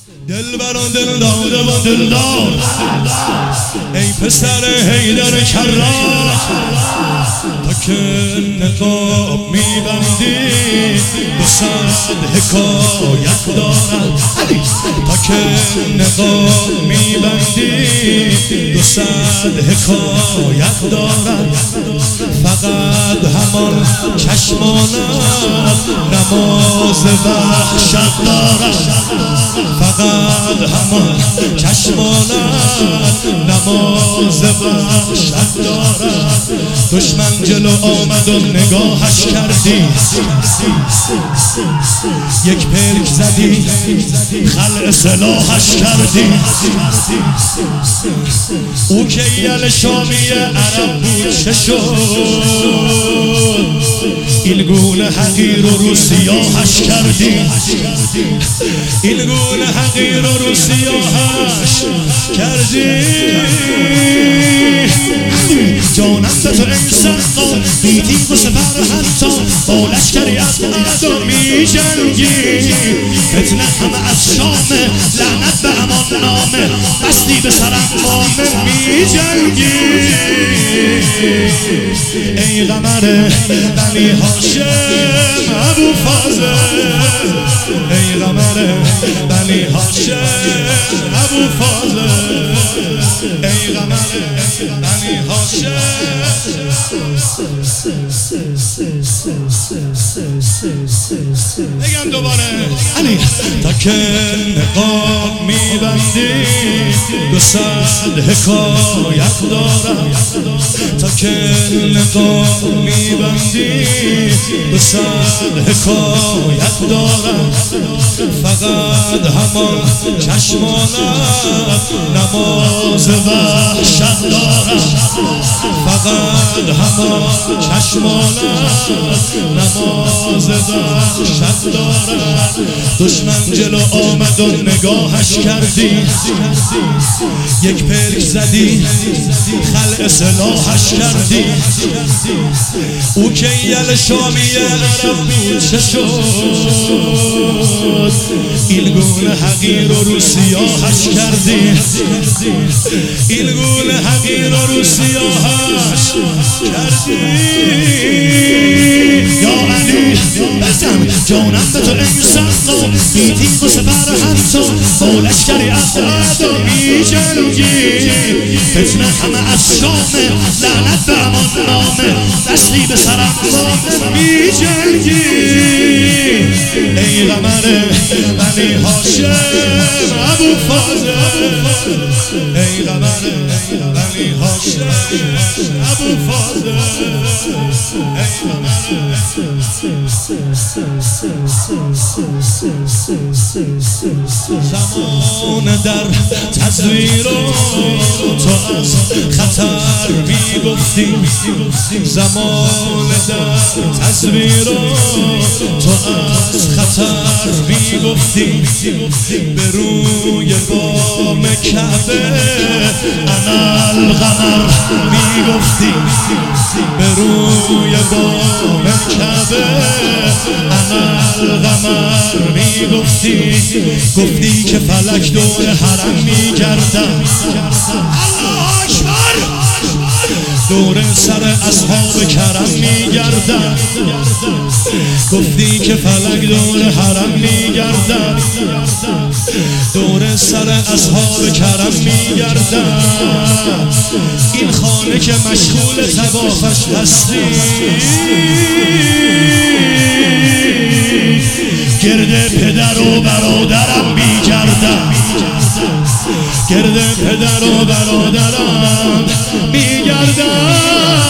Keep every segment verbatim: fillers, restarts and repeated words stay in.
دل بران دل داده و دلدار ای پسر حیدر کرار تا که نقاب میبندی دو صد حکایت دارد تا که نقاب میبندی دو صد حکایت دارد فقط همان چشمانت نماز وحشت دارد فقط همان چشمانت نماز وحشت دارد دشمن جلو آمد و نگاهش کردی یک پلک زدی خلع سلاحش کردی او که یل شامی عرب بود چه شد این گونه حقیر و رو سیاهش کردی این گونه حقیر و رو سیاهش کردی جانم به تو انسان قام بیتی و سپر حتی با لشکری از اعدا می جنگی فتنه همه از شامه لعنت به امان نامه بستی به سرم مامه می جنگی ای قمر بنی هاشم ابو فاضل ای قمر بنی هاشم ابو فاضل ای قمر بنی هاشم بگم دوباره علی تا که نقاب میبندی دو صد حکایت دارم تا که نقاب میبندی دو صد حکایت دارم فقط همان چشمانت نماز وحشت دارم فقط همان چشمانت نماز وحشت دارد دشمن جلو آمد و نگاهش کردی یک پلک زدی خلع سلاحش کردی او که یل شامی عرب بود چه شد این گونه حقیر و رو سیاهش کردی این گونه حقیر و رو سیاهش کردی یا علی بزن جانم به تو انسان قام بیتی و سپر حتی با لشکری از اعدا می جنگی فتنه همه از شامه لعنت به امان نامه دستی به سرم مامه می جنگی ای قمر بنی هاشم ابو فاضل ای قمر بنی هاشم ابو فاضل ای قمر زمان در تصویر تو از خطر میگفتی زمان در تصویر تو از خطر میگفتی به روی بام کعبه انا القمر میگفتی به روی بام کعبه انا القمر میگفتی گفتی که فلک دور حرم میگردم الله اکبر دور سر اصحاب کرم میگردم گفتی که فلک دور حرم میگردم دور سر اصحاب کرم میگردم این خانه که مشغول طوافش هستی گرد پدر و برادرم میگردم گرد پدر و برادرم میگردم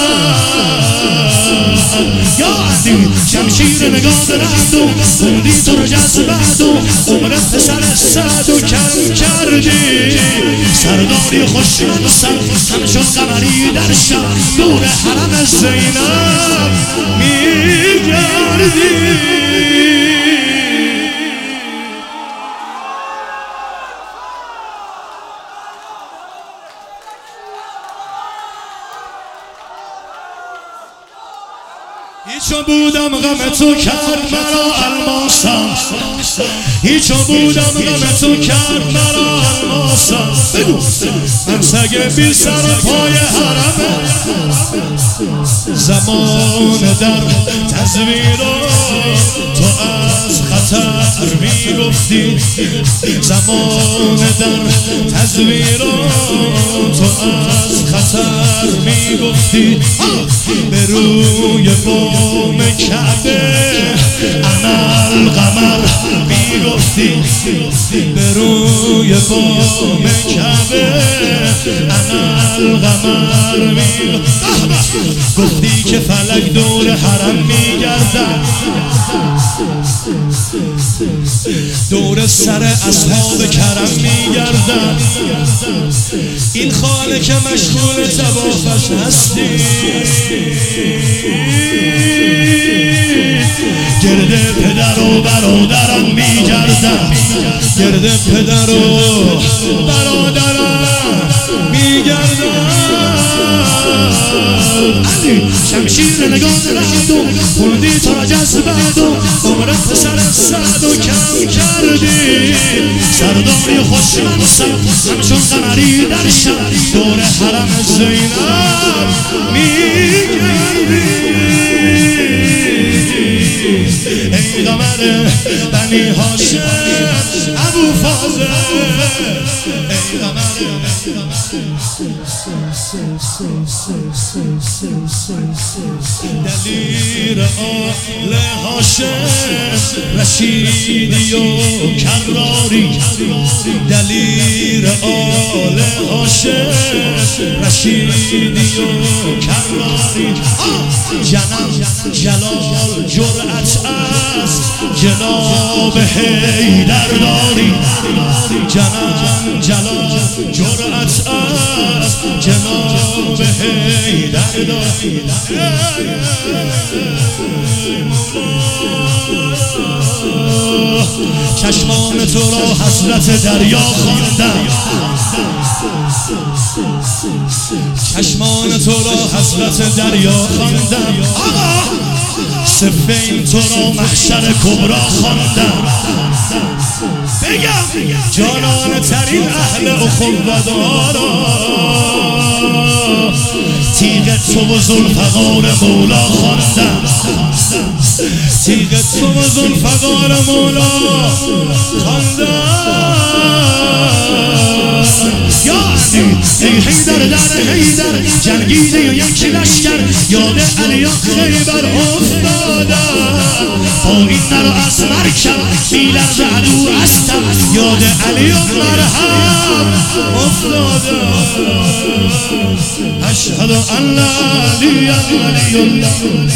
یا عزیز شمشیر نگاه رد و خوندی تو رو جذبت و عمرت پسر سعد و کم کردی سرداری خوش منصب همچون قمری در شب دور حرم زینب میگردی هیچ چو بودم غم تو کرد مرا الماسم هیچ بودم غم تو کرد مرا الماسم بگو من سگ بی سر پای حرمه زمان در تصویر تو از خطر می گفتی زمان در تصویر تو از خطر می گفتی به روی بام کعبه انا القمر می گفتی به روی بام کعبه انا القمر می گفتی که فلک دور حرم می گردد دور سر اصحاب کرم می گردد این خانه که مشغول طوافش هستی گرد پدر و برادرم می گردم گرد پدر و برادرم می گردم شمشیر نگاه رهدم خوندی تو را جذبدم عمرت سر سعد و کم کردی سرداری خوشمنسم همچون قمری در شب دور حرم زینب می گردی ای قمر بنی هاشم ابو فاضل ای قمر دلیر آل هاشم رشیدی و کراری دلیر آل هاشم رشیدی و کراری جنم جلال جرأت است جناب حیدر داری جنم جلال جرأت است جناب حیدر داری چشمان تو را حسرت دریا خواندم چشمان تو را حسرت دریا خواندم صفین تو را محشر کبرا خواندم بگم جانان ترین اهل اخوت‌دارا تیغ تو و ذوالفقار مولا خواندم تیغ تو و ذوالفقار مولا خواندم یا علی ای حیدر در حیدر جنگیده و یک لشکر یاد علی و خیبر افتادم با این نر از مرکب میلرز عدو هستم یاد علی و مرحب افتادم اشهد ان لا علی علی الله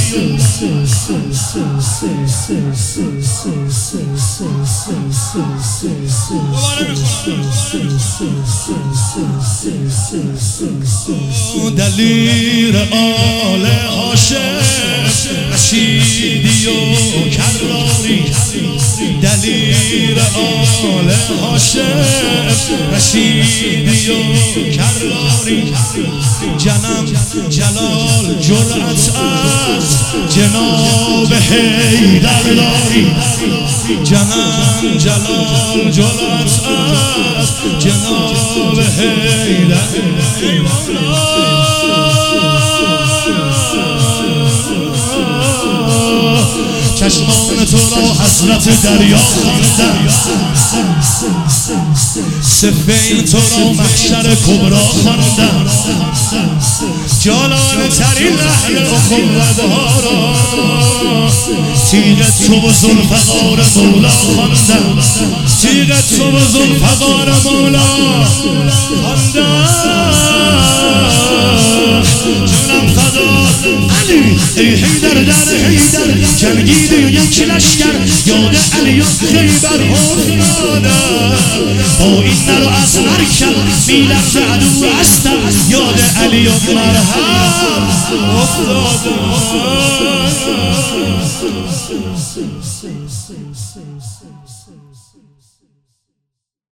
دلیر آل هاشم رشیدی و کراری دلیر آل هاشم رشیدی و کراری جنم جلال جرأت است جناب حیدر داری جنم جلال جرأت است جناب حیدر ای مولا چشمان تو را حسرت دریا خواندم صفین تو را محشر کبرا خواندم جانان ترین اهل اخوت‌دارا تیغ تو و ذوالفقار مولا خواندم تیغ تو و ذوالفقار مولا خواندم جونم فدا علی ای حیدر در حیدر جنگیده و یک لشکر یاد علی و خیبر افتادم با این نر از مرکب میلرز عدو هستم یاد علی و مرحب افتادم